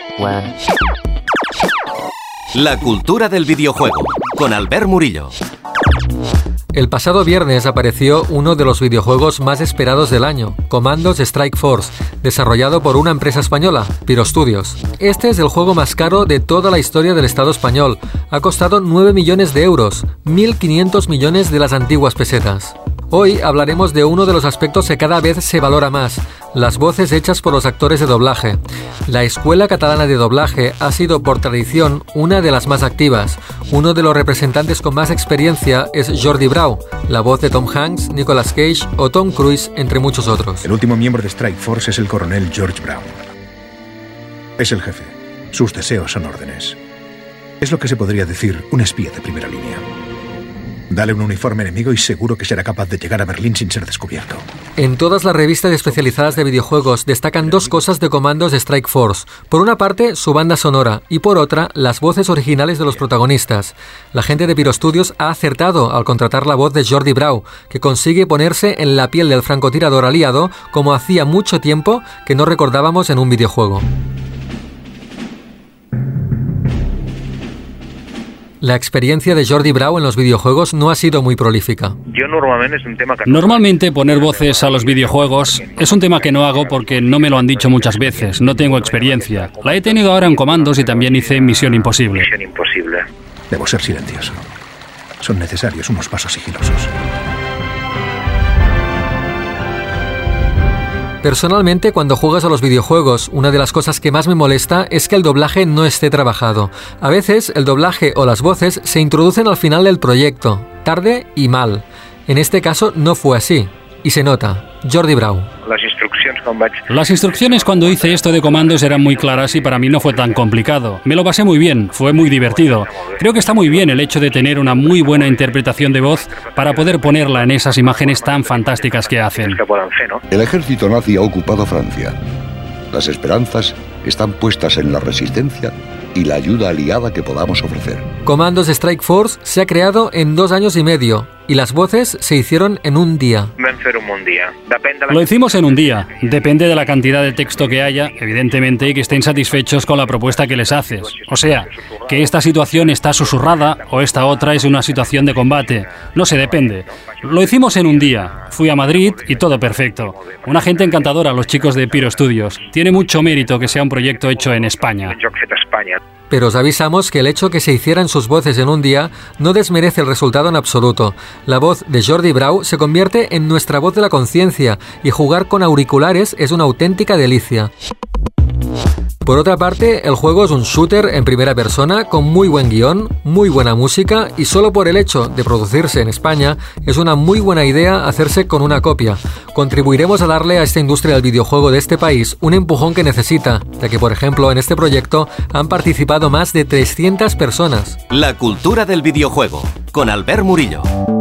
La cultura del videojuego, con Albert Murillo. El pasado viernes apareció uno de los videojuegos más esperados del año, Commandos Strike Force, desarrollado por una empresa española, Pyro Studios. Este es el juego más caro de toda la historia del Estado español. Ha costado 9 millones de euros, 1.500 millones de las antiguas pesetas. Hoy hablaremos de uno de los aspectos que cada vez se valora más, las voces hechas por los actores de doblaje. La Escuela Catalana de Doblaje ha sido por tradición una de las más activas. Uno de los representantes con más experiencia es Jordi Brau, la voz de Tom Hanks, Nicolas Cage o Tom Cruise, entre muchos otros. El último miembro de Strike Force es el coronel George Brown. Es el jefe. Sus deseos son órdenes. Es lo que se podría decir un espía de primera línea. Dale un uniforme enemigo y seguro que será capaz de llegar a Berlín sin ser descubierto. En todas las revistas especializadas de videojuegos destacan dos cosas de Commandos de Strike Force. Por una parte, su banda sonora y por otra, las voces originales de los protagonistas. La gente de Pyro Studios ha acertado al contratar la voz de Jordi Brau, que consigue ponerse en la piel del francotirador aliado como hacía mucho tiempo que no recordábamos en un videojuego. La experiencia de Jordi Brau en los videojuegos no ha sido muy prolífica. Normalmente poner voces a los videojuegos es un tema que no hago porque no me lo han dicho muchas veces, no tengo experiencia. La he tenido ahora en Commandos y también hice Misión Imposible. Debo ser silencioso. Son necesarios unos pasos sigilosos. Personalmente, cuando juegas a los videojuegos, una de las cosas que más me molesta es que el doblaje no esté trabajado. A veces, el doblaje o las voces se introducen al final del proyecto, tarde y mal. En este caso no fue así, y se nota. Jordi Brau. Las instrucciones cuando hice esto de Commandos eran muy claras y para mí no fue tan complicado. Me lo pasé muy bien, fue muy divertido. Creo que está muy bien el hecho de tener una muy buena interpretación de voz para poder ponerla en esas imágenes tan fantásticas que hacen. El ejército nazi ha ocupado Francia. Las esperanzas están puestas en la resistencia y la ayuda aliada que podamos ofrecer. Commandos Strike Force se ha creado en 2 años y medio y las voces se hicieron en un día. Lo hicimos en un día. Depende de la cantidad de texto que haya, evidentemente, y que estén satisfechos con la propuesta que les haces. O sea, que esta situación está susurrada o esta otra es una situación de combate. No sé, depende. Lo hicimos en un día. Fui a Madrid y todo perfecto. Una gente encantadora, los chicos de Pyro Studios. Tiene mucho mérito que sea un proyecto hecho en España. Pero os avisamos que el hecho que se hicieran sus voces en un día no desmerece el resultado en absoluto. La voz de Jordi Brau se convierte en nuestra voz de la conciencia y jugar con auriculares es una auténtica delicia. Por otra parte, el juego es un shooter en primera persona con muy buen guión, muy buena música y solo por el hecho de producirse en España es una muy buena idea hacerse con una copia. Contribuiremos a darle a esta industria del videojuego de este país un empujón que necesita, ya que por ejemplo en este proyecto han participado más de 300 personas. La cultura del videojuego, con Albert Murillo.